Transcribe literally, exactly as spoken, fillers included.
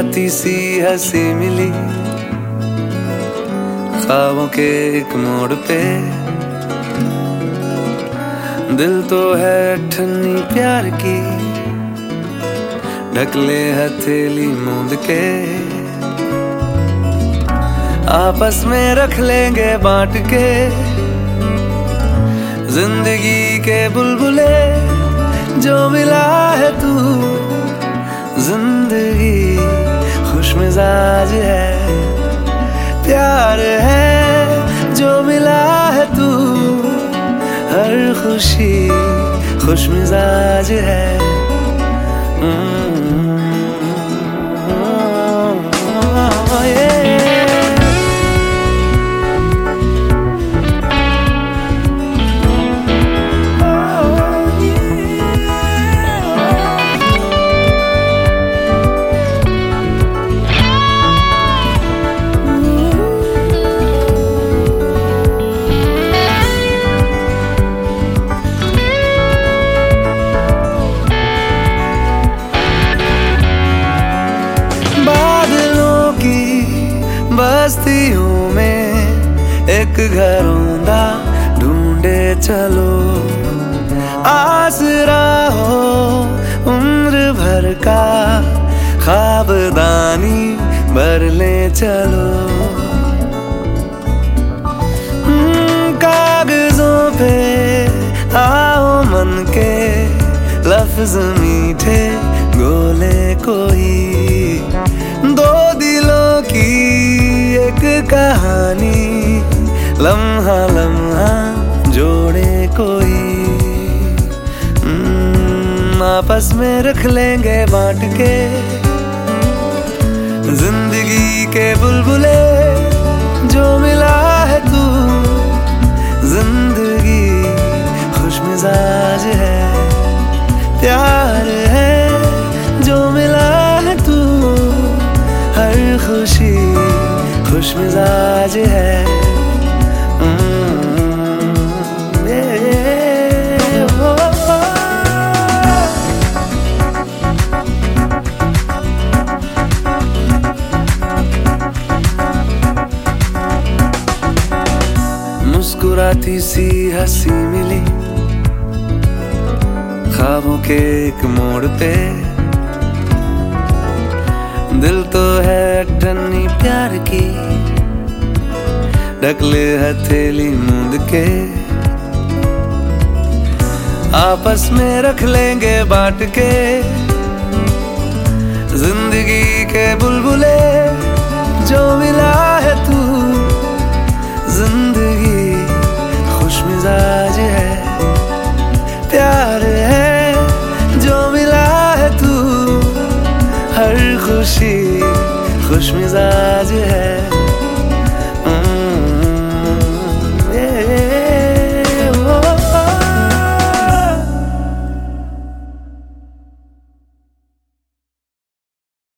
मुस्कुराती सी हंसी मिली ख्वाबों के एक मोड़ पे। दिल तो है ठन्नी प्यार की, ढक ले हथेली मूंद के। आपस में रख लेंगे बांट के जिंदगी के बुलबुले। जो मिला है तू जिंदगी खुशमिजाज है, प्यार है जो मिला है तू। हर खुशी खुशमिजाज है। बस्तियों में एक घर होंदा ढूंढे चलो। आसरा हो उम्र भर का ख्वाबदानी भर ले चलो। कागजों पे आओ मन के लफ्ज मीठे गोले कोई। दो दिलों की एक कहानी लम्हा लम्हा जोड़े कोई। आपस में रख लेंगे बांट के जिंदगी के बुलबुले। जो मिला है तू जिंदगी खुशमिजाज है, प्यार है जो मिला है तू। हर खुशी खुशमिजाज है। मुस्कुराती सी हंसी मिली ख्वाबों के एक मोड़ पे। दिल तो है ठन्नी प्यार की, ढक ले हथेली मूंद के। आपस में रख लेंगे बांट के जिंदगी के बुलबुले। जो मिला है तू जिंदगी खुशमिजाज है, प्यार है जो मिला है तू। हर खुशी खुशमिजाज है।